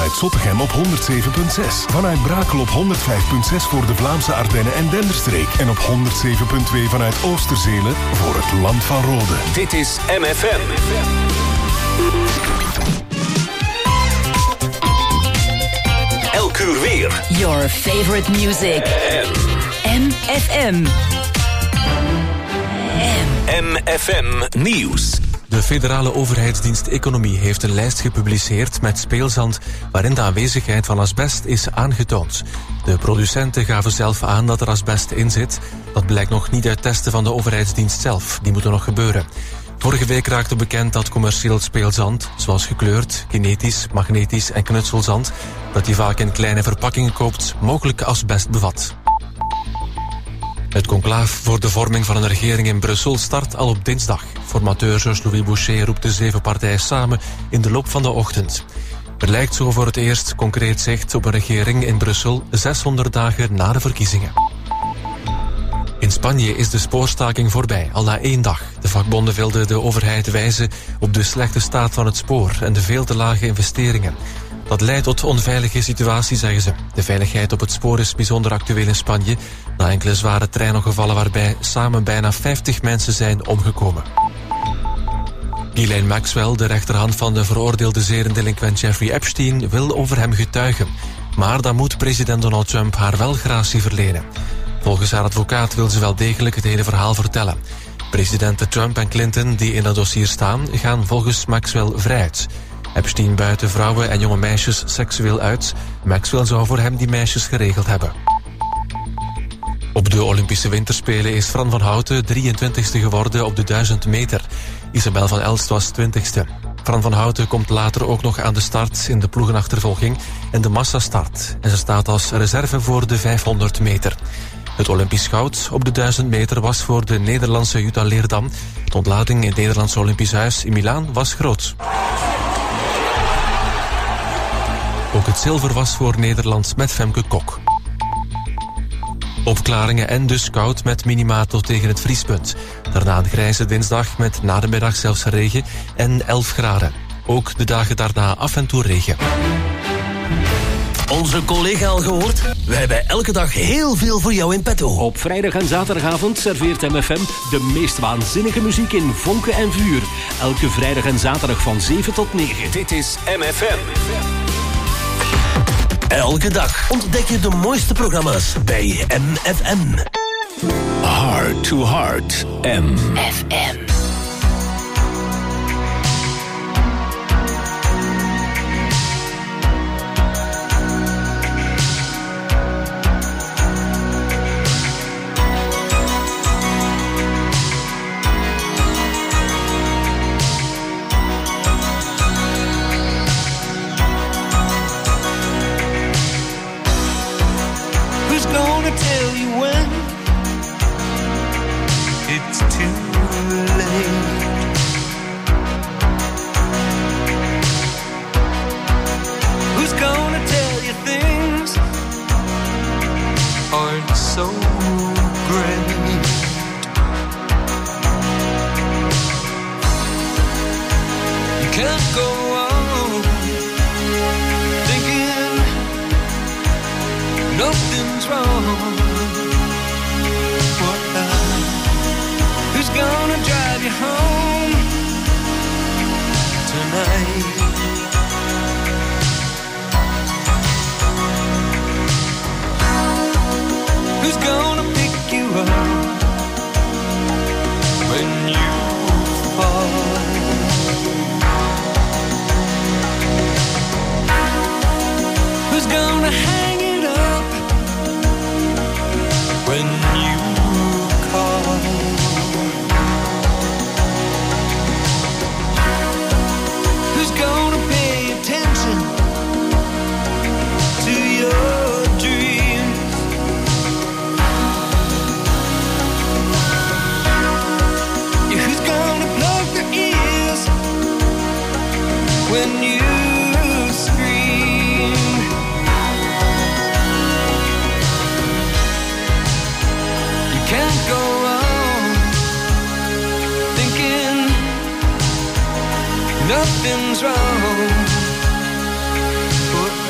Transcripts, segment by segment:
vanuit Zottegem op 107.6. Vanuit Brakel op 105.6 voor de Vlaamse Ardennen en Denderstreek. En op 107.2 vanuit Oosterzelen voor het Land van Rode. Dit is MFM. Elk uur weer. Your favorite music. MFM. MFM Nieuws. De federale overheidsdienst Economie heeft een lijst gepubliceerd met speelzand waarin de aanwezigheid van asbest is aangetoond. De producenten gaven zelf aan dat er asbest in zit. Dat blijkt nog niet uit testen van de overheidsdienst zelf. Die moeten nog gebeuren. Vorige week raakte bekend dat commercieel speelzand, zoals gekleurd, kinetisch, magnetisch en knutselzand, dat die vaak in kleine verpakkingen koopt, mogelijk asbest bevat. Het conclaaf voor de vorming van een regering in Brussel start al op dinsdag. Formateur Georges-Louis Boucher roept de 7 partijen samen in de loop van de ochtend. Er lijkt zo voor het eerst concreet zicht op een regering in Brussel 600 dagen na de verkiezingen. In Spanje is de spoorstaking voorbij, al na 1 dag. De vakbonden wilden de overheid wijzen op de slechte staat van het spoor en de veel te lage investeringen. Dat leidt tot onveilige situatie, zeggen ze. De veiligheid op het spoor is bijzonder actueel in Spanje, na enkele zware treinongevallen waarbij samen bijna 50 mensen zijn omgekomen. Ghislaine Maxwell, de rechterhand van de veroordeelde zedendelinquent Jeffrey Epstein, wil over hem getuigen. Maar dan moet president Donald Trump haar wel gratie verlenen. Volgens haar advocaat wil ze wel degelijk het hele verhaal vertellen. Presidenten Trump en Clinton, die in dat dossier staan, gaan volgens Maxwell vrijuit. Epstein buitte vrouwen en jonge meisjes seksueel uit. Maxwell zou voor hem die meisjes geregeld hebben. Op de Olympische Winterspelen is Fran van Houten 23e geworden op de 1000 meter. Isabel van Elst was 20e. Fran van Houten komt later ook nog aan de start in de ploegenachtervolging en de massastart. En ze staat als reserve voor de 500 meter. Het Olympisch goud op de 1000 meter was voor de Nederlandse Jutta Leerdam. De ontlading in het Nederlandse Olympisch Huis in Milaan was groot. Ook het zilver was voor Nederland met Femke Kok. Opklaringen en dus koud met minima tot tegen het vriespunt. Daarna een grijze dinsdag met na de middag zelfs regen en 11 graden. Ook de dagen daarna af en toe regen. Onze collega al gehoord? Wij hebben elke dag heel veel voor jou in petto. Op vrijdag en zaterdagavond serveert MFM de meest waanzinnige muziek in vonken en vuur. Elke vrijdag en zaterdag van 7 tot 9. Dit is MFM. Elke dag ontdek je de mooiste programma's bij MFM. Heart to Heart. FM. Tell you when it's too late. Who's gonna tell you things aren't so great? You can't go on thinking nothing's wrong. Who's gonna drive you home tonight? Who's gonna pick you up when you fall? Who's gonna hang it up when you call? Who's gonna pay attention to your dreams? Yeah, who's gonna plug their ears when you scream? You can't go on thinking nothing's wrong. But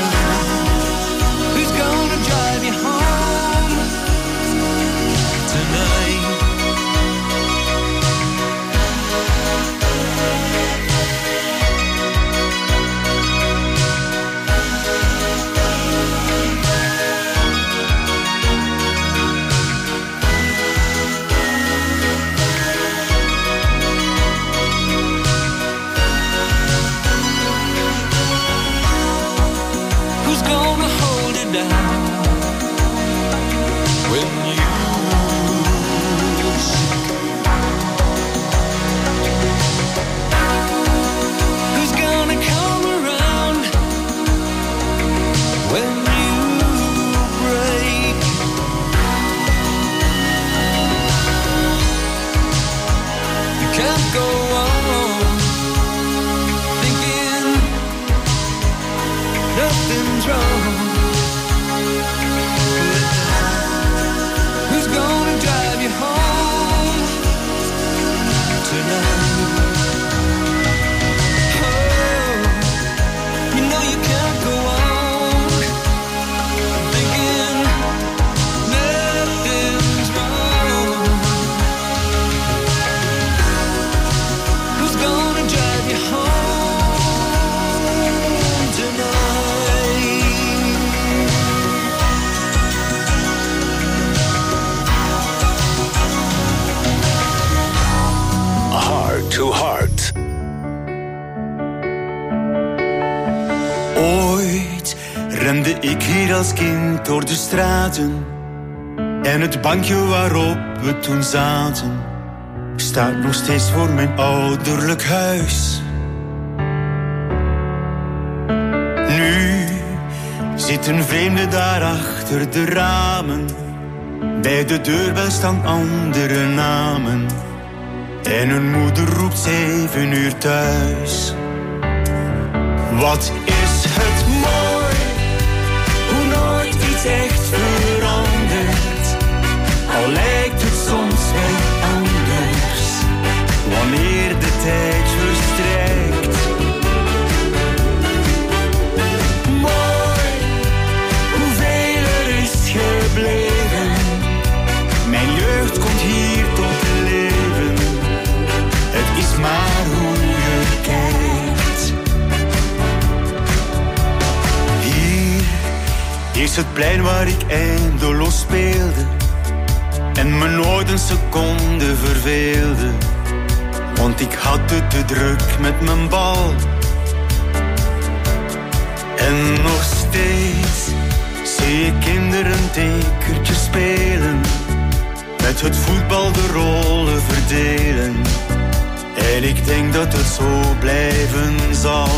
nothing's wrong. Who's gonna drive you home tonight? To Heart. Ooit rende ik hier als kind door de straten en het bankje waarop we toen zaten staat nog steeds voor mijn ouderlijk huis. Nu zitten vreemden daar achter de ramen, bij de deurbel staan andere namen. En hun moeder roept 7 uur thuis. Wat is het mooi, hoe nooit iets echt verandert. Al lijkt het soms wel anders, wanneer de tijd verstrijkt. Mooi, hoeveel er is gebleven. Mijn jeugd komt hier tot leven. Het is maar hoe je kijkt. Hier is het plein waar ik eindeloos speelde en me nooit een seconde verveelde, want ik had het te druk met mijn bal. En nog steeds zie ik kinderen tekertjes spelen, met het voetbal de rollen verdelen. En ik denk dat het zo blijven zal.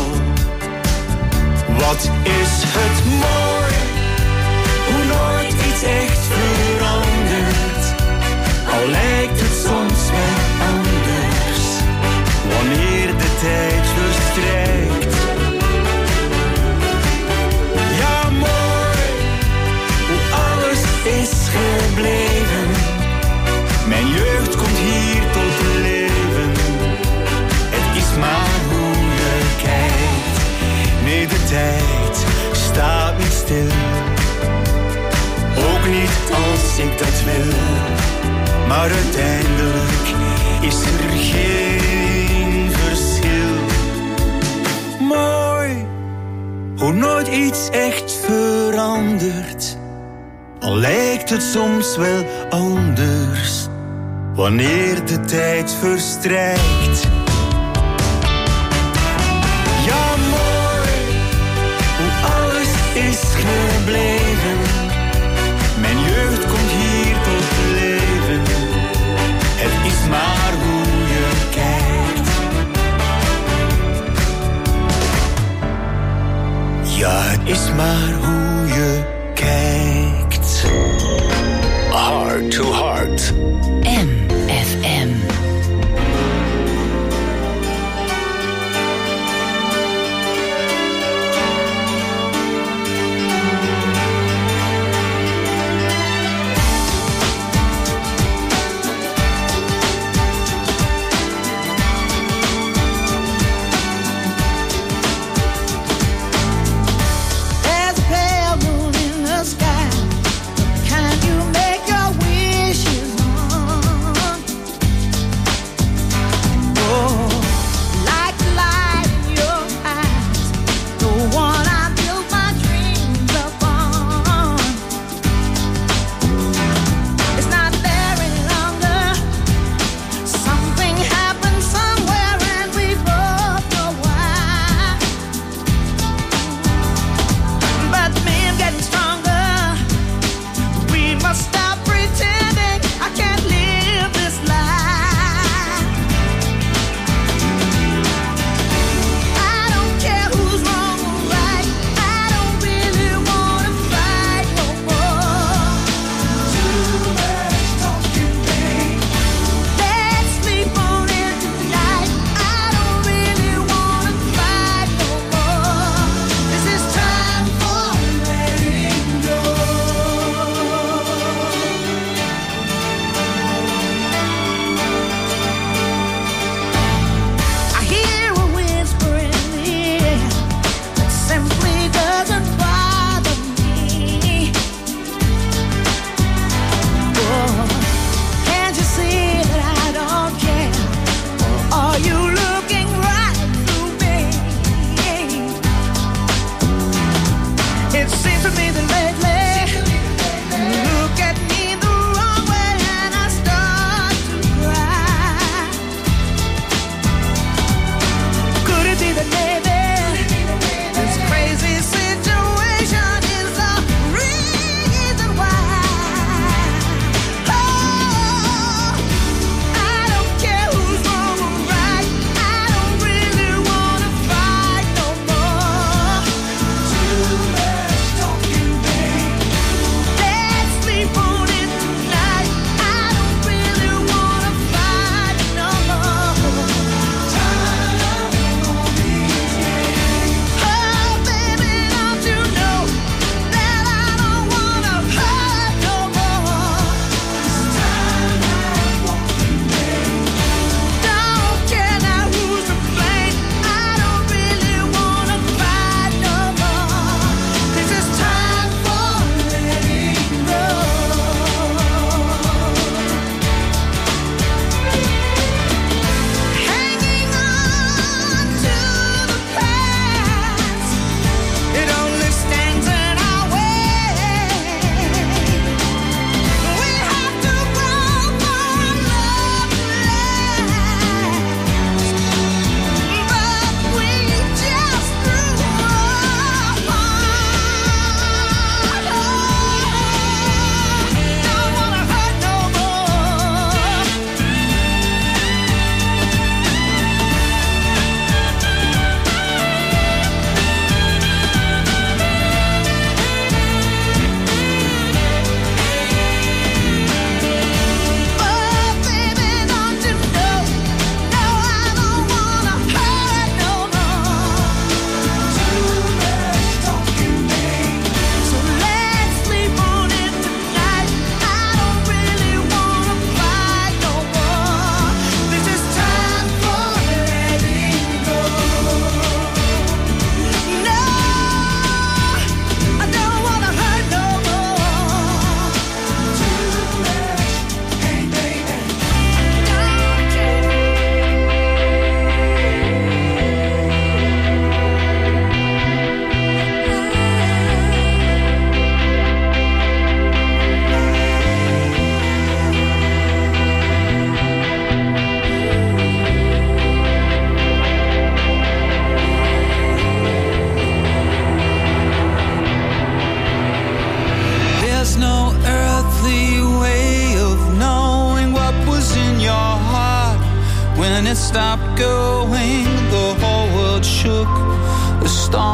Wat is het mooi, hoe nooit iets echt verandert. Al lijkt het soms wel anders, wanneer de tijd verstrijkt. Ja, mooi, hoe alles is gebleven. Mijn jeugd komt hier tot leven. Het is maar hoe je kijkt. Nee, de tijd staat niet stil. Ook niet als ik dat wil. Maar uiteindelijk is er geen verschil. Mooi, hoe nooit iets echt verandert. Al lijkt het soms wel anders, wanneer de tijd verstrijkt. Ja, mooi, hoe alles is gebleven. Mijn jeugd komt hier tot leven. Het is maar hoe je kijkt. Ja, het is maar hoe je kijkt. Heart to Heart. MFM.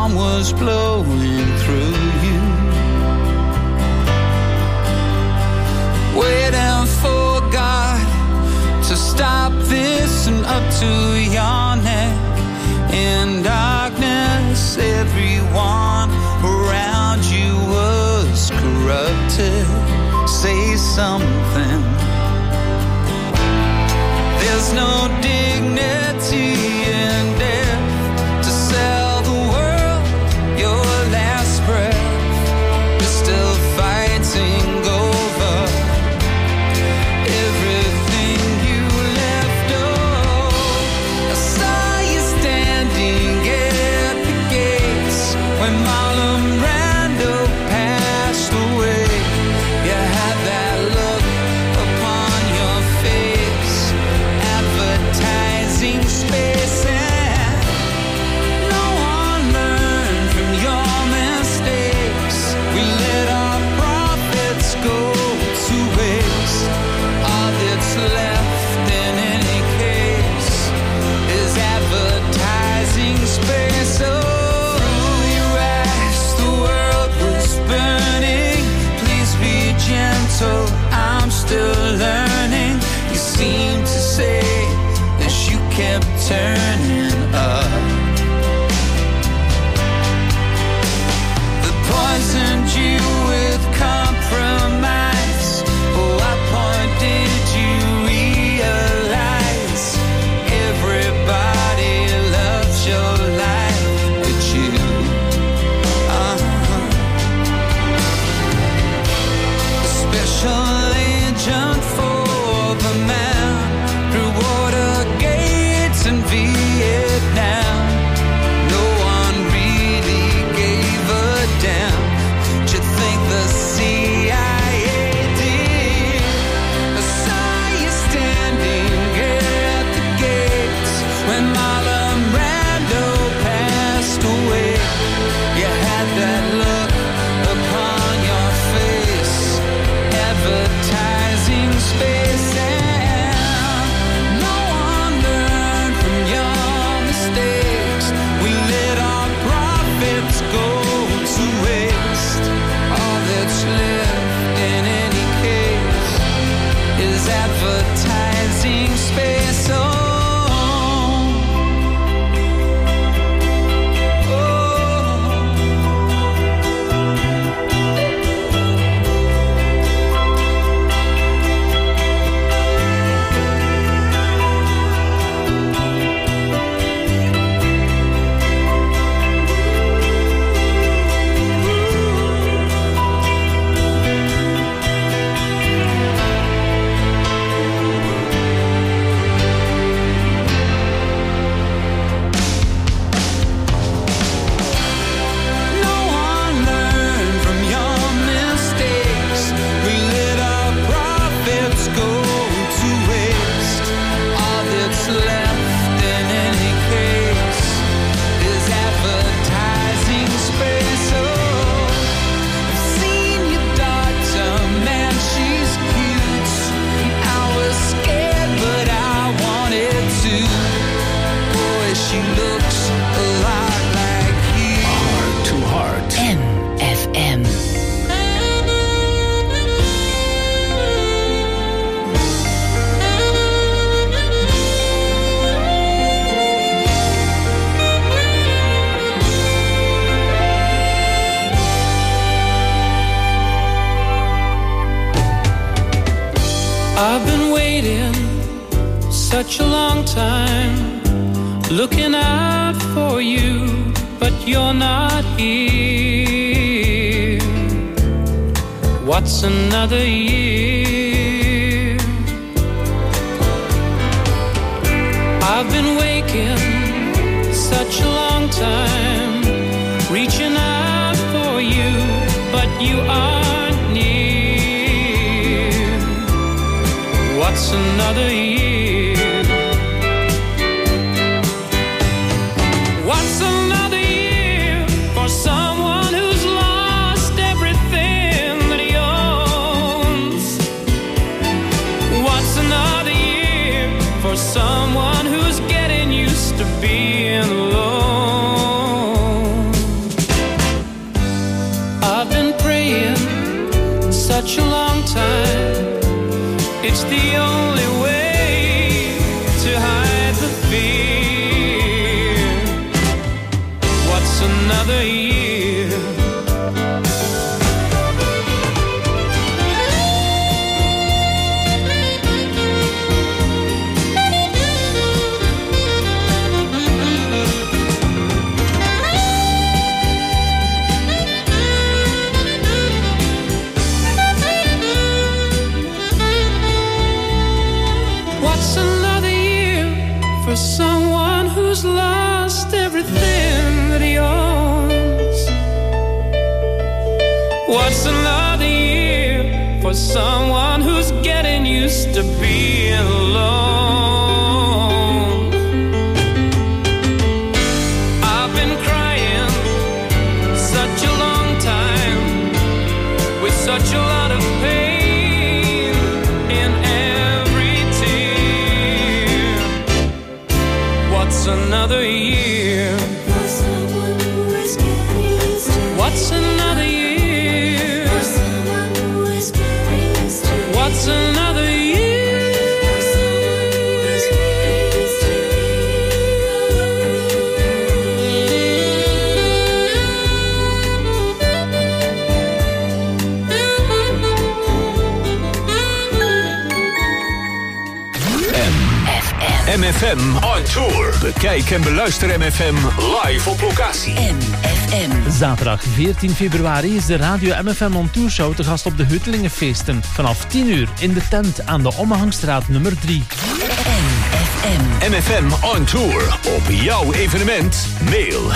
storm was blowing through you. Waiting for God to stop this and up to your neck. In darkness, everyone around you was corrupted. Say something. There's no dignity in death to sell the world your last breath. You're still fighting over everything you left. Oh, I saw you standing at the gates when Marlon Brando passed away. You had that look upon your face, advertising space, and no one learned from your mistakes. We let our profits go to waste. All that's left in any case is advertising space. Oh, through your eyes the world was burning. Please be gentle, I'm still learning. You seem to say as you kept turning up. They poisoned you with compromise. Oh, at what point did you realize everybody loves your life but you? A special agent for the man through water gates in Vietnam. No one really gave a damn. But you think the CIA did? I saw you standing at the gates when Marlon Brando passed away. You had that look upon your face, advertising space, and no one learned from your mistakes. We let our profits go to waste. All that's left in any case is advertising space. Oh, no one learned from your mistakes. We let our profits go to waste. All that's left in any case is advertising space. Oh, I've seen your daughter, man, she's cute. I was scared, but I wanted to. Boy, she looks a lot like you. Heart to Heart. MFM. I've been waiting such a long time, looking out for you, but you're not here. What's another year? I've been waking such a long time, reaching out for you, but you aren't near. What's another year? What's another year for someone who's lost everything that he owns? What's another year for someone who's getting used to being alone? such a long time. It's the only way to hide the fear. What's another year? For someone who's lost everything that he owns. What's another year for someone who's getting used to being alone? I've been crying such a long time with such a lot of pain. Another year for someone who is getting used to. What's another year for someone who is getting used to. What's another year for someone who is getting used to. MFM on tour. Bekijk en beluister MFM live op locatie. MFM. Zaterdag 14 februari is de Radio MFM on Tour Show te gast op de Heutelingenfeesten. Vanaf 10 uur in de tent aan de Ommehangstraat nummer 3. MFM on tour. Op jouw evenement. Mail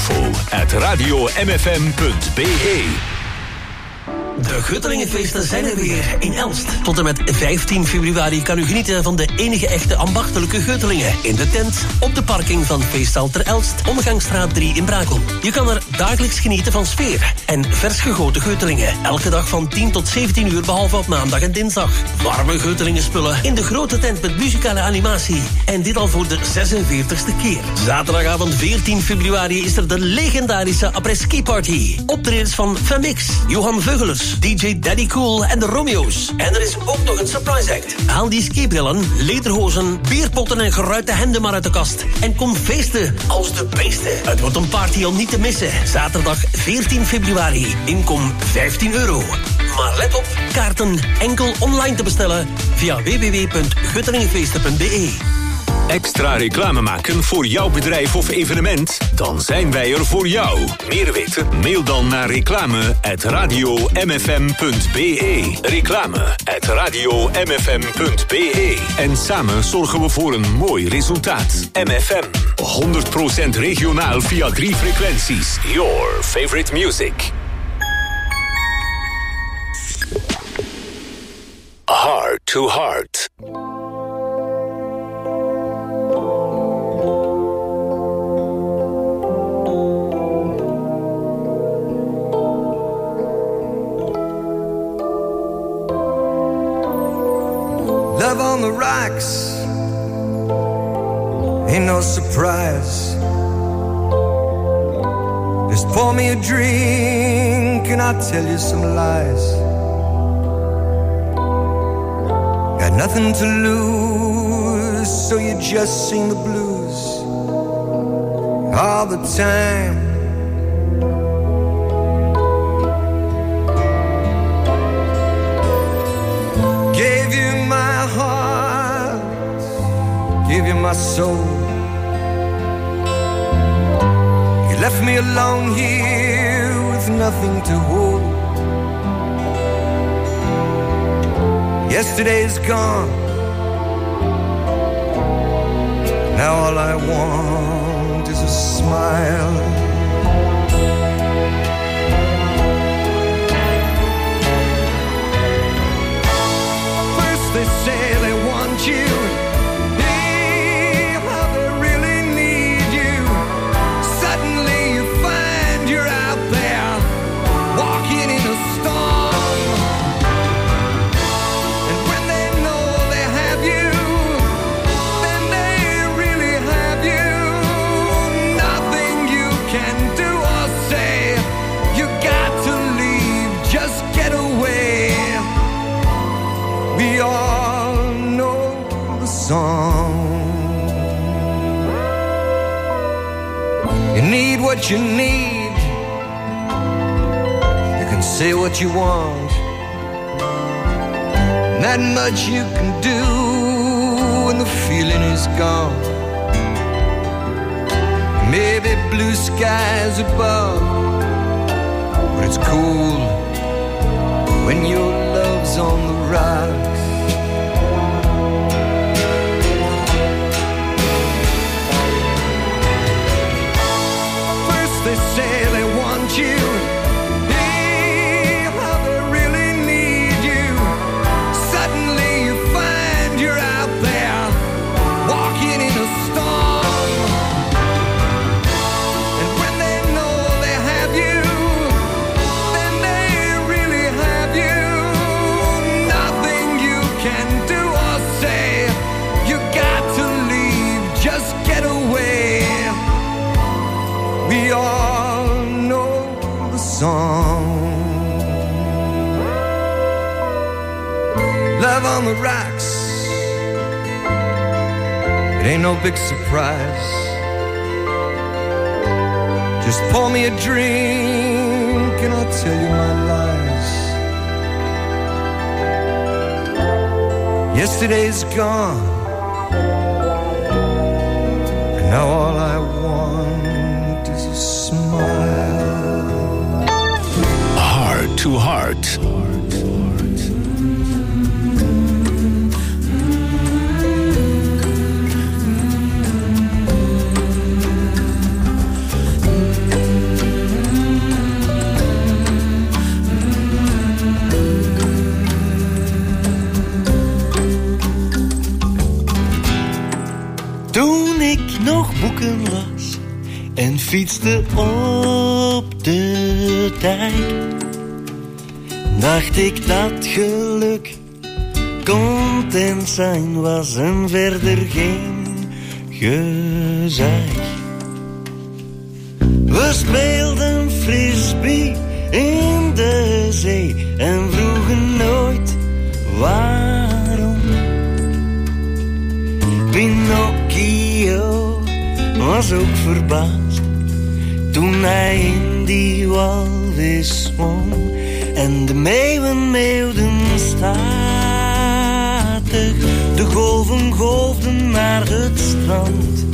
info@radiomfm.be. De Guttelingenfeesten zijn er weer in Elst. Tot en met 15 februari kan u genieten van de enige echte ambachtelijke Guttelingen. In de tent, op de parking van Feesthal ter Elst, Ommegangstraat 3 in Brakel. Je kan er dagelijks genieten van sfeer en vers gegoten Guttelingen. Elke dag van 10 tot 17 uur, behalve op maandag en dinsdag. Warme Guttelingenspullen in de grote tent met muzikale animatie. En dit al voor de 46e keer. Zaterdagavond 14 februari is er de legendarische après-ski party. Optredens van Femix, Johan Veugelers, DJ Daddy Cool en de Romeo's. En er is ook nog een surprise act. Haal die skibrillen, lederhozen, bierpotten en geruite hemden maar uit de kast. En kom feesten als de beesten. Het wordt een party om niet te missen. Zaterdag 14 februari. Inkom €15. Maar let op, kaarten enkel online te bestellen via www.guttelingenfeesten.be. Extra reclame maken voor jouw bedrijf of evenement? Dan zijn wij er voor jou. Meer weten? Mail dan naar reclame@radiomfm.be. Reclame@radiomfm.be. En samen zorgen we voor een mooi resultaat. MFM. 100% regionaal via 3 frequenties. Your favorite music. Heart to Heart. Love on the rocks ain't no surprise. Just pour me a drink and I'll tell you some lies. Got nothing to lose, so you just sing the blues all the time. Gave you my heart, gave you my soul. You left me alone here with nothing to hold. Yesterday's gone, now all I want is a smile. First they say they want you, hey, how they really need you. Suddenly you find you're out there, walking in a storm. And when they know they have you, then they really have you. Nothing you can what you need. You can say what you want. Not much you can do when the feeling is gone. Maybe blue skies above, but it's cool when your love's on the rocks. First they say they want you, hey, how they really need you. Suddenly you find you're out there, walking in a storm. And when they know they have you, then they really have you. Nothing you can do or say, you got to leave, just get away. We all know the song. Love on the rocks, it ain't no big surprise. Just pour me a drink and I'll tell you my lies. Yesterday's gone, and now all I want is a smile. Heart to Heart. Toen ik nog boeken las en fietste op de dijk, dacht ik dat geluk content zijn was en verder geen gezeik. We speelden frisbee in de zee en vroegen nooit waarom. Pinocchio was ook verbaasd toen hij in die walvis zwom. En de meeuwen meeuwden statig, de golven golfden naar het strand.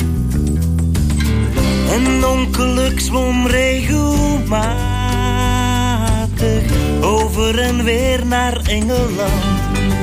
En ongeluk zwom regelmatig over en weer naar Engeland.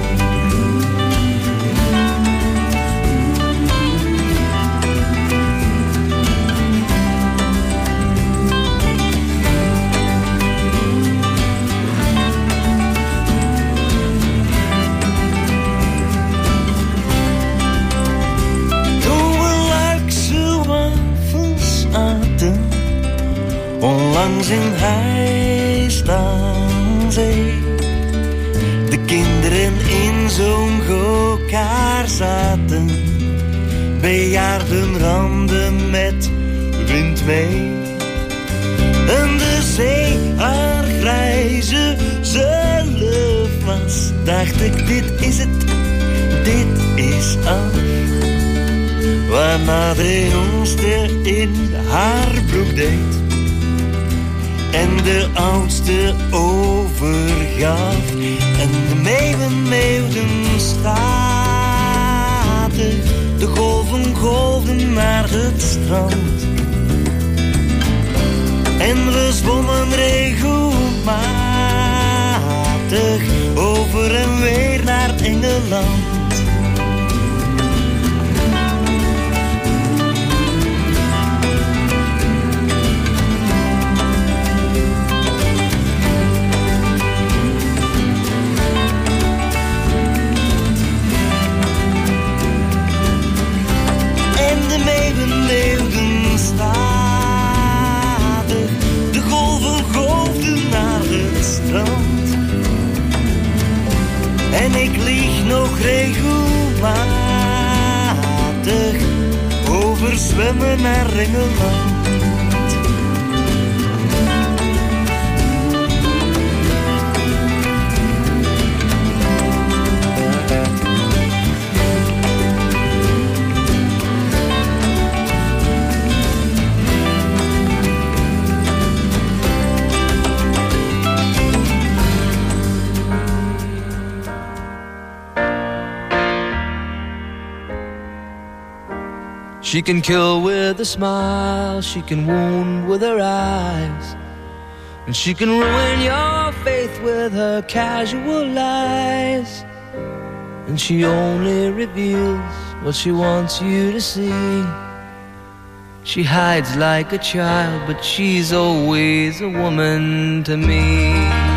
Onlangs in Heist aan zee, de kinderen in zo'n go-kar zaten, bejaarden randen met wind mee. En de zee haar grijze zelf was, dacht ik dit is het, dit is af. Waarna de jongste in haar broek deed en de oudste overgaf. En de meeuwen meeuwden statig, de golven golfden naar het strand. En we zwommen regelmatig over en weer naar Engeland. Leeuwden stadig, de golven golfden naar het strand. En ik lieg nog regelmatig over zwemmen naar Engeland. She can kill with a smile, she can wound with her eyes, and she can ruin your faith with her casual lies. And she only reveals what she wants you to see. She hides like a child, but she's always a woman to me.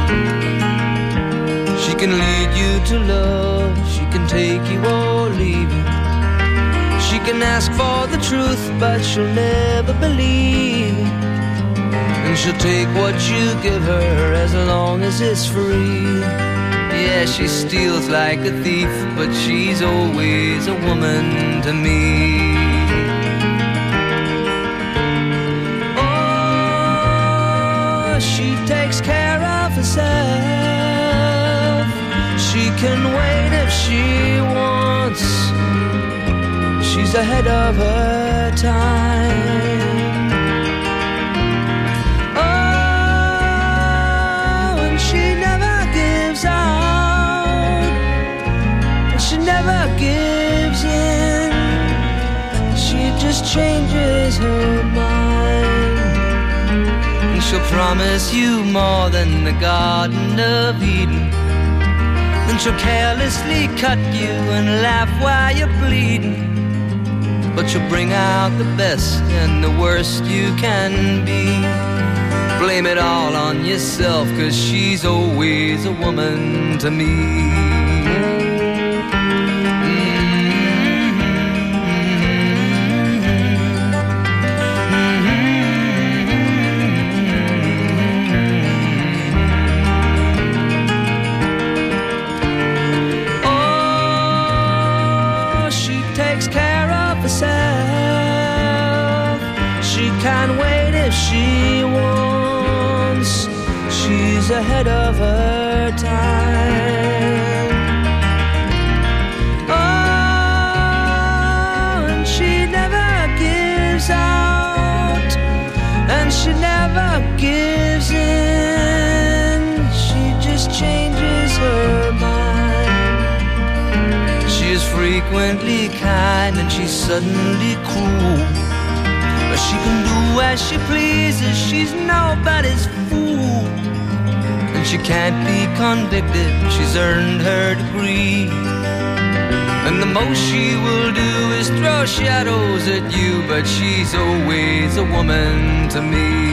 She can lead you to love, she can take you or leave you. She can ask for the truth, but she'll never believe. And she'll take what you give her as long as it's free. Yeah, she steals like a thief, but she's always a woman to me. Oh, she takes care of herself. She can wait if she wants. She's ahead of her time. Oh, and she never gives out. She never gives in. She just changes her mind. And she'll promise you more than the Garden of Eden. Then she'll carelessly cut you and laugh while you're bleeding. But you'll bring out the best and the worst you can be. Blame it all on yourself, 'cause she's always a woman to me. Can't wait if she wants. She's ahead of her time. Oh, and she never gives out, and she never gives in. She just changes her mind. She is frequently kind and she's suddenly cruel. She can do as she pleases, she's nobody's fool. And she can't be convicted, she's earned her degree. And the most she will do is throw shadows at you, but she's always a woman to me.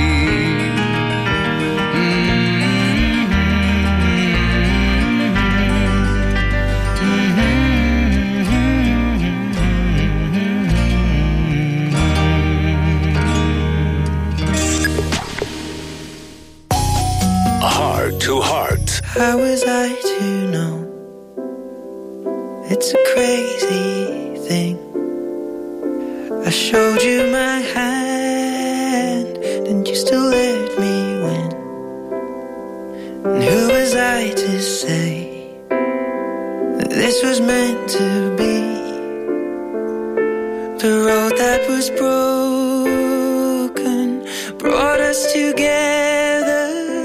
To heart. How was I to know? It's a crazy thing. I showed you my hand, and you still let me win. And who was I to say that this was meant to be? The road that was broken brought us together.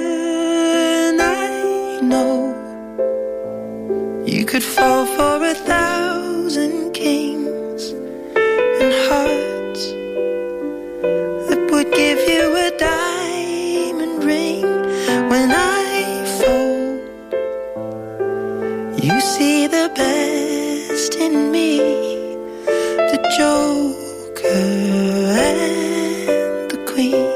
You could fall for 1,000 kings and hearts that would give you a diamond ring. When I fold, you see the best in me, the Joker and the Queen.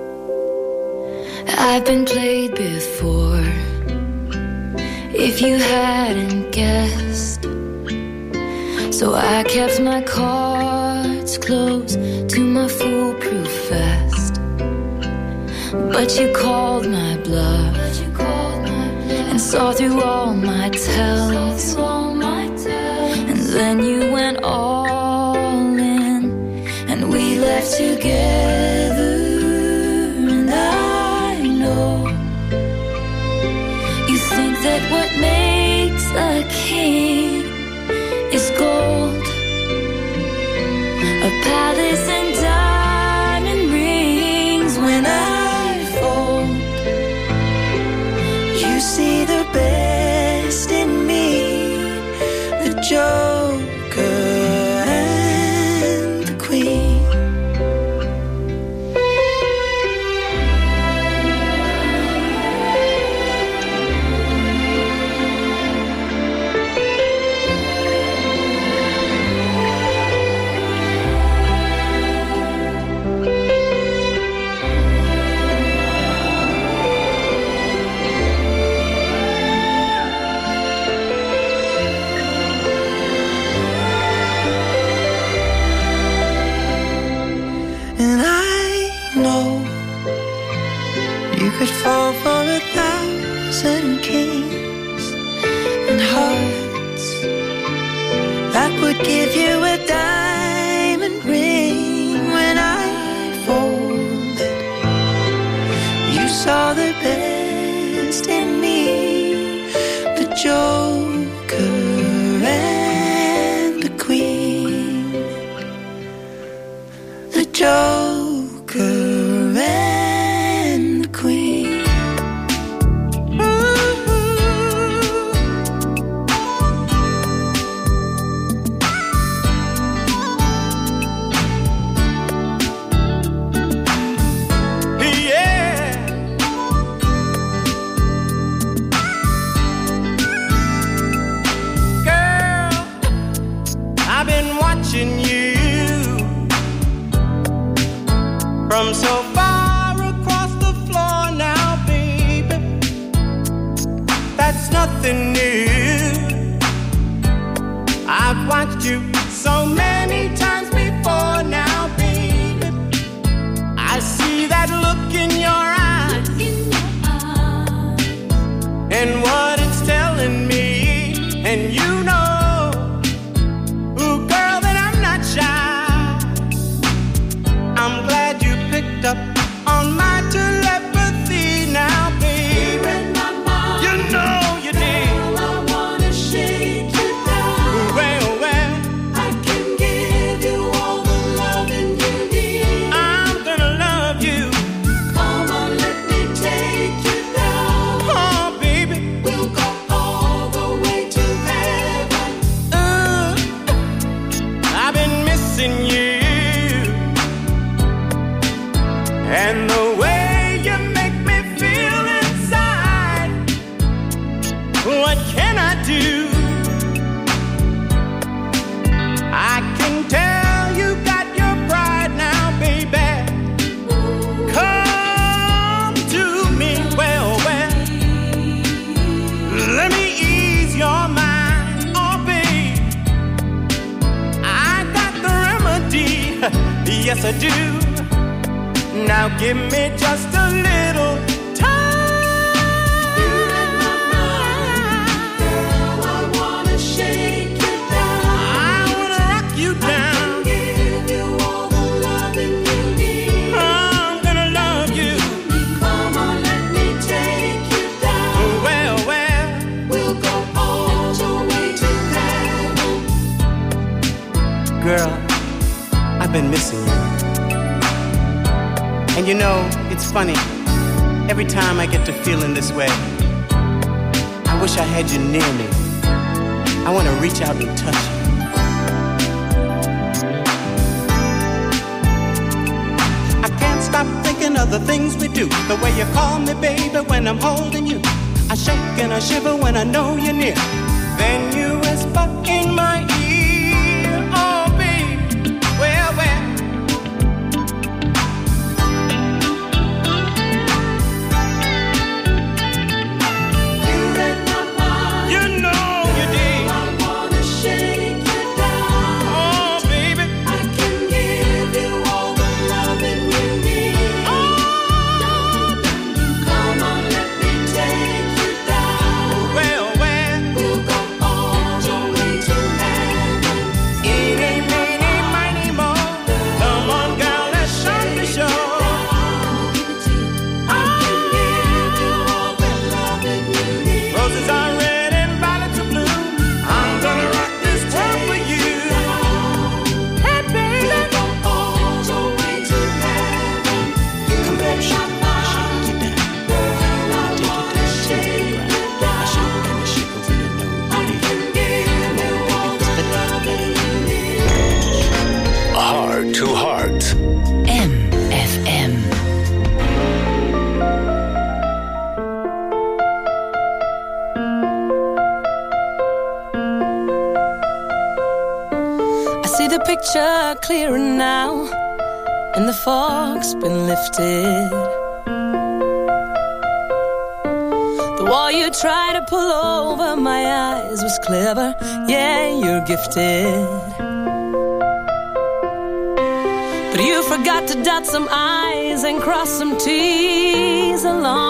I've been played before, if you hadn't guessed. So I kept my cards close to my foolproof vest. But you called my bluff and saw through all my tells. And then you went all in, and we left together. And I know that what makes a king is gold, a palace and diamond rings. When I fold, you see the best in me, the Joker You could fall for 1,000 kings and hearts that would give you a diamond ring. When I folded, you saw the best in me, the Joker and the Queen, the Joker and the Queen. From so far across the floor now, baby, that's nothing new. I've watched you so many times before now, baby. I see that look in your eyes, and what it's telling me, and you know, ooh, girl, that I'm not shy. I'm glad you picked up on my telepathy now, baby. You read my mind. You know you did. Girl, I wanna shake you down. Well, I can give you all the loving you need. I'm gonna love you. Come on, let me take you down. Oh, baby. We'll go all the way to heaven. I've been missing you. And the way you make me feel inside, what can I do? I can tell you got your pride now, baby. Come to me, well, let me ease your mind, oh, babe. I got the remedy, yes I do. Now give me just a little time. You read my mind. Girl, I wanna shake you down. I wanna rock you down. I can give you all the loving you need. I'm gonna love you. Come on, let me take you down. Well, we'll go all the way to heaven. Girl, I've been missing you. And you know, it's funny, every time I get to feeling this way, I wish I had you near me. I want to reach out and touch you. I can't stop thinking of the things we do. The way you call me, baby, when I'm holding you. I shake and I shiver when I know you're near. Then you whisper in my ear, oh, baby, well. Picture clearer now, and the fog's been lifted. The wall you tried to pull over my eyes was clever, yeah, you're gifted. But you forgot to dot some I's and cross some T's along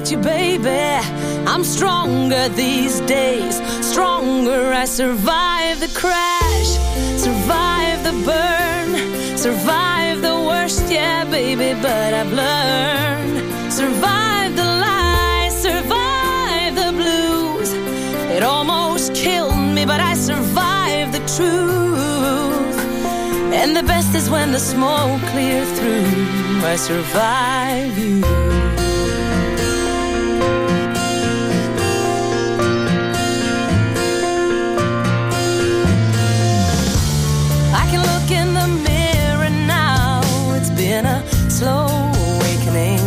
without you, baby. I'm stronger these days. Stronger, I survive the crash, survive the burn, survive the worst, yeah, baby, but I've learned. Survive the lies, survive the blues. It almost killed me, but I survived the truth. And the best is when the smoke cleared through. I survive you. I can look in the mirror now. It's been a slow awakening.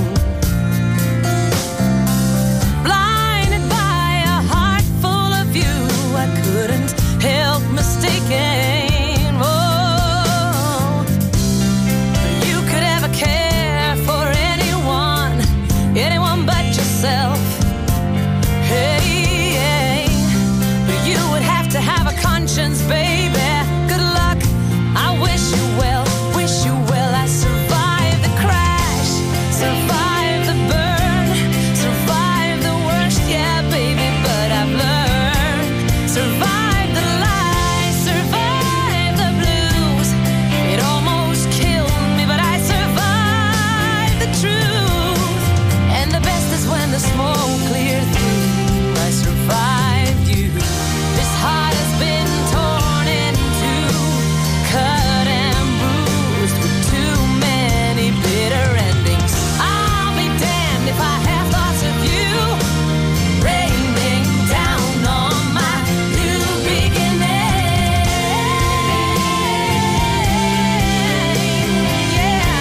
Blinded by a heart full of you, I couldn't help mistaking. Oh, you could ever care for anyone but yourself. Hey, hey, but you would have to have a conscience, baby. Good luck, I wish you well, wish you well. I survived the crash, survived the burn, survived the worst, yeah, baby, but I've learned. Survived the lies, survived the blues. It almost killed me, but I survived the truth. And the best is when the smoke cleared through. I survived you. This heart has been torn in two, cut and bruised with too many bitter endings. I'll be damned if I have thoughts of you raining down on my new beginning. Yeah.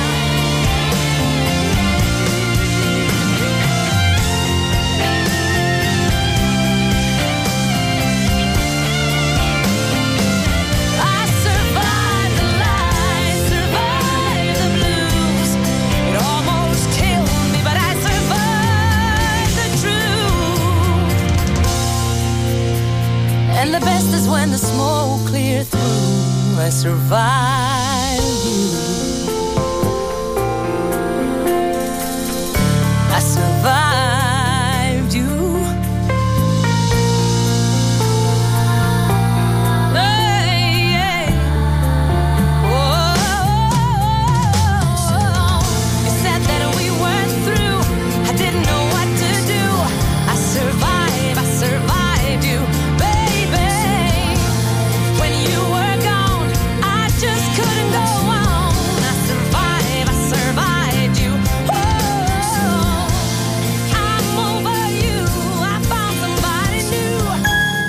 I survived the lies, survived the blues. It almost killed me, but I survived the truth. And the best is when the smoke cleared through. I survived you. I survived you. Hey, yeah. You said that we weren't through. I didn't know what to do. I survived you, baby. When you were gone, I just couldn't go on. I survived you. Oh, I'm over you. I found somebody new.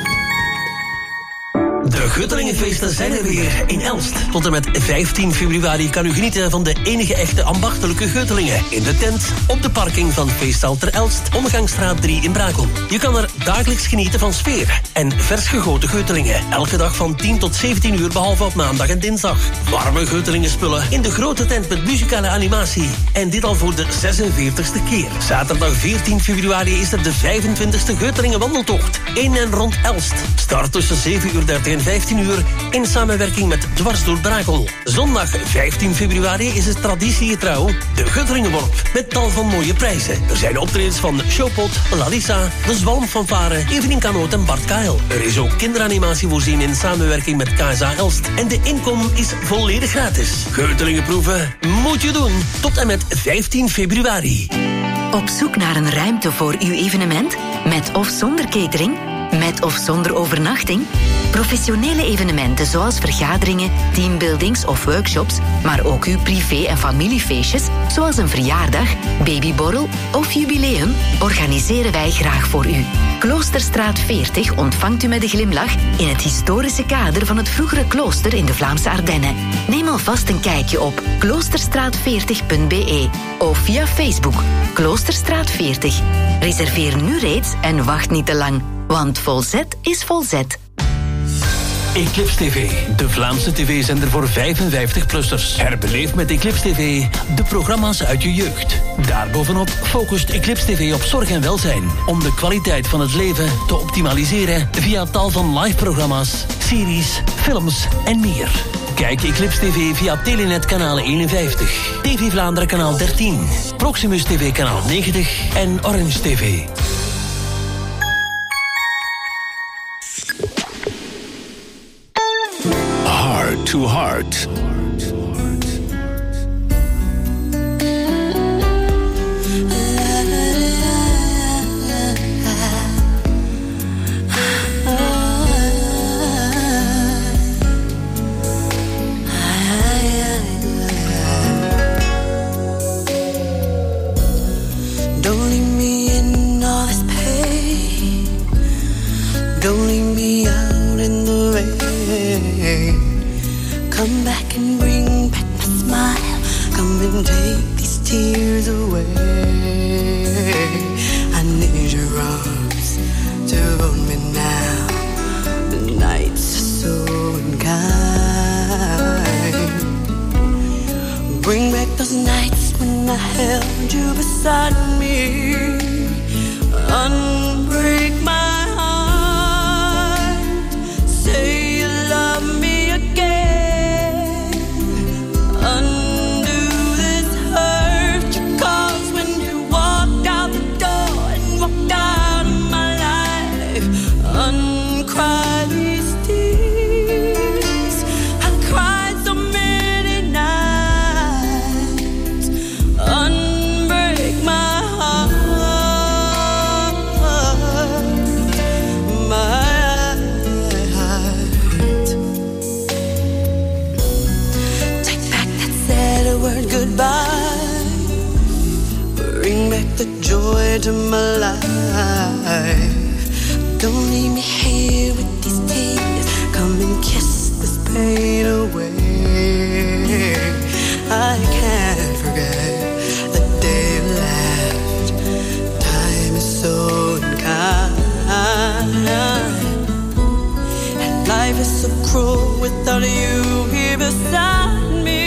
De Guttelingenfeesten zijn er weer in Elst. Tot en met 15 februari kan u genieten van de enige echte ambachtelijke Guttelingen. In de tent, op de parking van Feestzaal ter Elst, Omgangsstraat 3 in Brakel. Je kan er dagelijks genieten van sfeer en vers gegoten Guttelingen. Elke dag van 10 tot 17 uur, behalve op maandag en dinsdag. Warme Guttelingenspullen in de grote tent met muzikale animatie. En dit al voor de 46e keer. Zaterdag 14 februari is er de 25e Guttelingenwandeltocht. In en rond Elst. Start tussen 7:30 en 15 uur in samenwerking met Dwars door Brakel. Zondag 15 februari is het traditiegetrouw de Guttelingenworp met tal van mooie prijzen. Er zijn optredens van Showpot, Larissa, de Zwalmfanfare, Evelien Kanoot en Bart Kael. Er is ook kinderanimatie voorzien in samenwerking met KSA Elst. En de inkom is volledig gratis. Guttelingenproeven moet je doen tot en met 15 februari. Op zoek naar een ruimte voor uw evenement? Met of zonder catering? Met of zonder overnachting? Professionele evenementen zoals vergaderingen, teambuildings of workshops, maar ook uw privé- en familiefeestjes, zoals een verjaardag, babyborrel of jubileum, organiseren wij graag voor u. Kloosterstraat 40 ontvangt u met een glimlach in het historische kader van het vroegere klooster in de Vlaamse Ardennen. Neem alvast een kijkje op kloosterstraat40.be of via Facebook Kloosterstraat 40. Reserveer nu reeds en wacht niet te lang, want volzet is volzet. Eclipse TV, de Vlaamse tv-zender voor 55-plussers. Herbeleef met Eclipse TV de programma's uit je jeugd. Daarbovenop focust Eclipse TV op zorg en welzijn, om de kwaliteit van het leven te optimaliseren via tal van live-programma's, series, films en meer. Kijk Eclipse TV via Telenet kanaal 51, TV Vlaanderen kanaal 13, Proximus TV kanaal 90 en Orange TV. Heart to Heart. Come back and bring back my smile. Come and take these tears away. I need your arms to hold me now. The nights are so unkind. Bring back those nights when I held you beside me. Unbreak my heart. Say you love me again. Undo this hurt you caused when you walked out the door and walked out of my life. Uncry these tears. I cried so many nights. Unbreak my heart. Goodbye. Bring back the joy to my life. Don't leave me here with these tears. Come and kiss this pain away. I can't forget the day you left. Time is so unkind, and life is so cruel without you here beside me.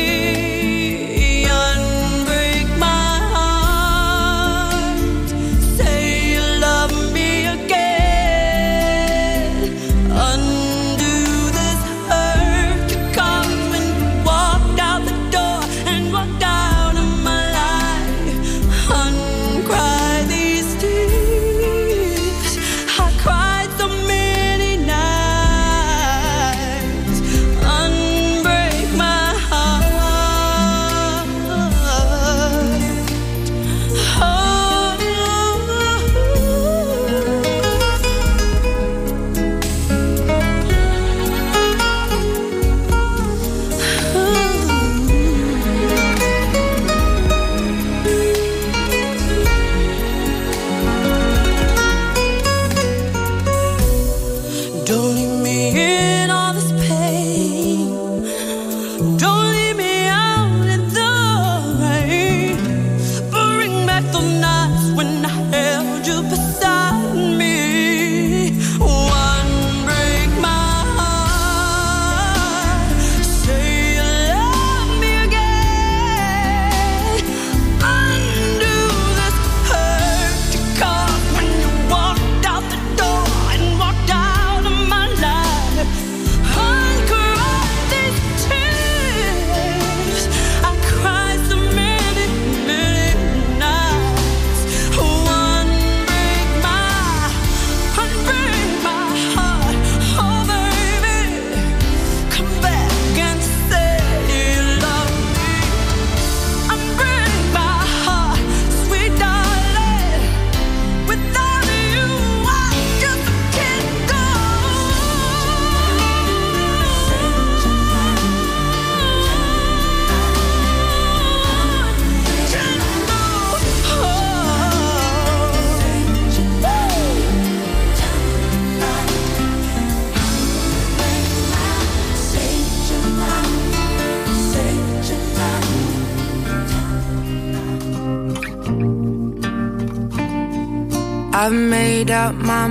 I've made up my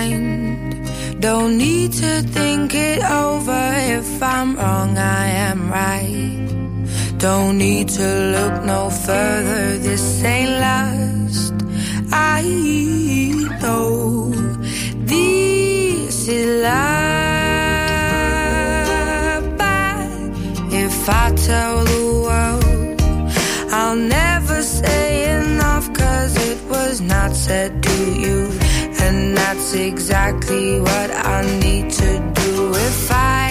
mind. Don't need to think it over. If I'm wrong, I am right. Don't need to look no further. This ain't last. I know this is life. tell the world. I'll never say enough, 'cause it was not said to you. And that's exactly what I need to do if I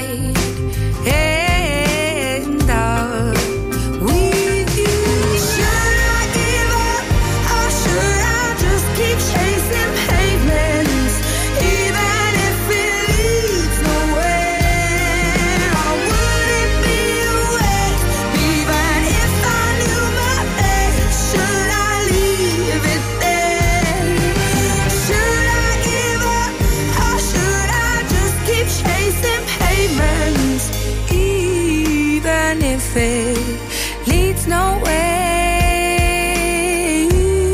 end up with you. Should I give up, or should I just keep chasing pavements, even if it leads nowhere? Or would it be a waste, even if I knew my fate? Should I leave it there? Should I give up, or should I just keep chasing pavements, even if it leads nowhere?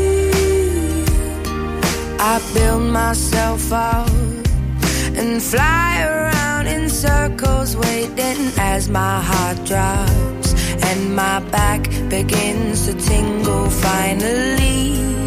I build myself up and fly around in circles, waiting as my heart drops and my back begins to tingle finally.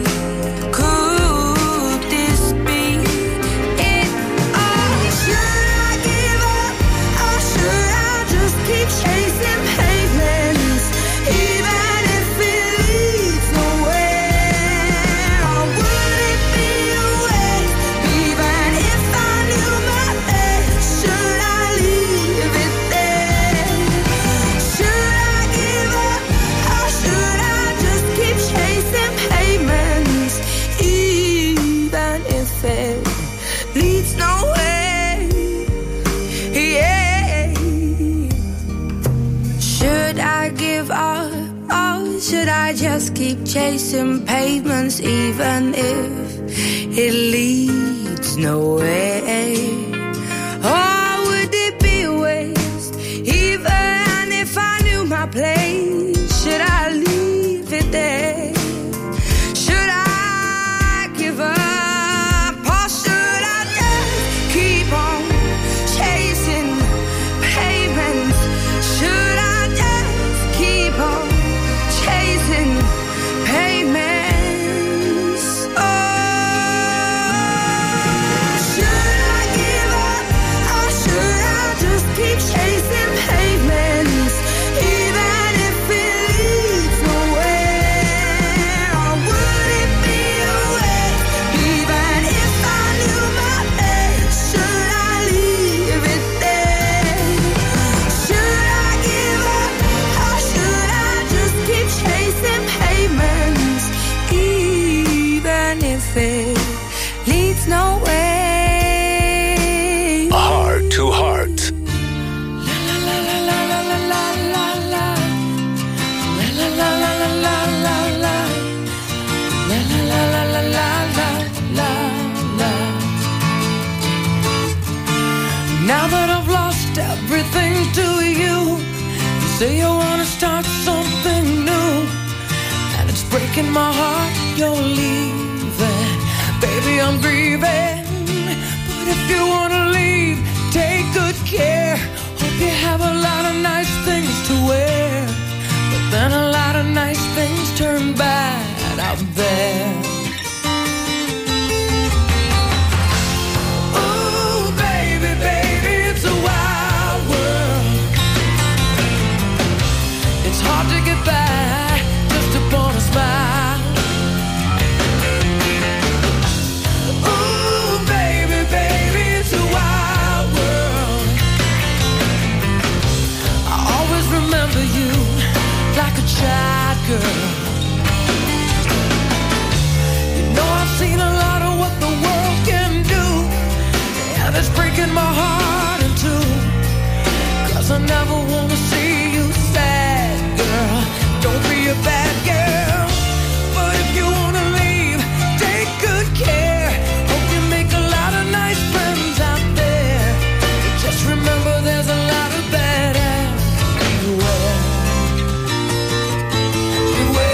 Could this be it all? Should I give up, or should I just keep chasing pavements, even if it leads nowhere? Or would it be a waste, even if I knew my fate? Should I leave it there? Should I give up, or should I just keep chasing pavements, even if it leads nowhere? Yeah. Should I give up, or should I just keep chasing pavements, even if it leads nowhere? Or would it be a waste, even if I knew my place? Should I leave it there? Should I give up, or should I just keep on chasing pavements? Should I just keep on chasing pavements? Oh, should I give up, or should I just keep chasing pavements, even if it leads nowhere? Or would it be a waste, even if I knew my fate? Should I leave it there? Should I give up, or should I just keep chasing pavements, even if it leads nowhere? Heart to Heart. Now that I've lost everything to you, you say you wanna start something new, and it's breaking my heart you're leaving. Baby, I'm grieving, but if you wanna leave, take good care. Hope you have a lot of nice things to wear, but then a lot of nice things turn bad out there. Ooh, baby, baby, it's a wild world. It's hard to get by just upon a smile. Ooh, baby, baby, it's a wild world. I always remember you like a child girl. You know I've seen a lot of what the world can do, and it's breaking my heart in two, 'cause I never wanna see you sad, girl. Don't be a bad girl, but if you wanna leave, take good care. Hope you make a lot of nice friends out there, but just remember there's a lot of bad apples everywhere. Beware.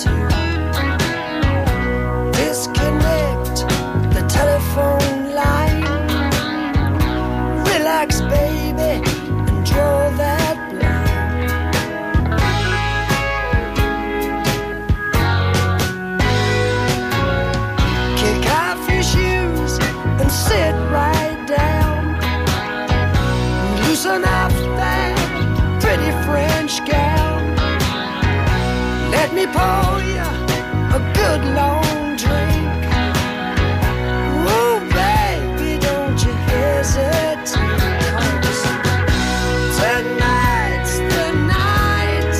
to disconnect the telephone line. Relax, baby, and draw that blind. Kick off your shoes and sit right down. Loosen up that pretty French gown. Let me pour you a good long drink. Oh, baby, don't you hesitate. 'Cause tonight's the night.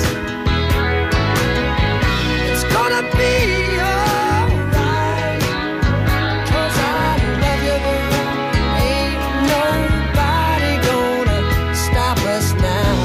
It's gonna be alright. 'Cause I love you, girl. Ain't nobody gonna stop us now.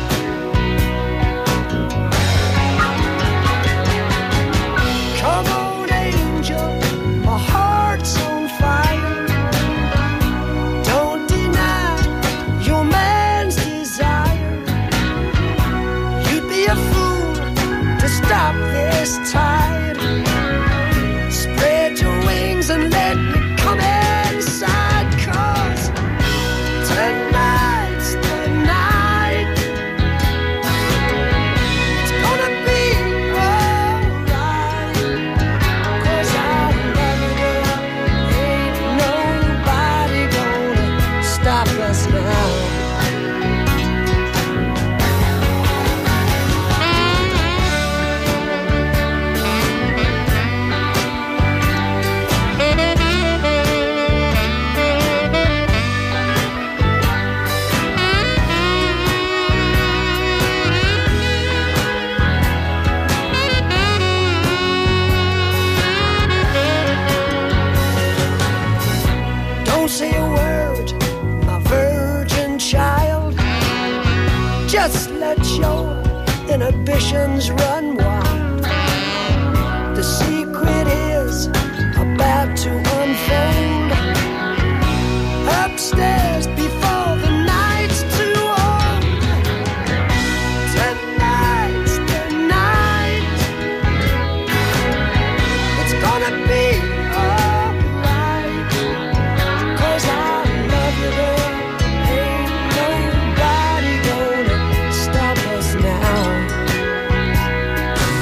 Come on, angel, my heart's on fire. Don't deny your man's desire. You'd be a fool to stop this tide. Spread your wings and let me come inside. 'Cause tonight's the night. It's gonna be alright. 'Cause I love you, girl. Ain't nobody gonna stop us now. Don't say a word, my virgin child. Just let your inhibitions run wild. The sea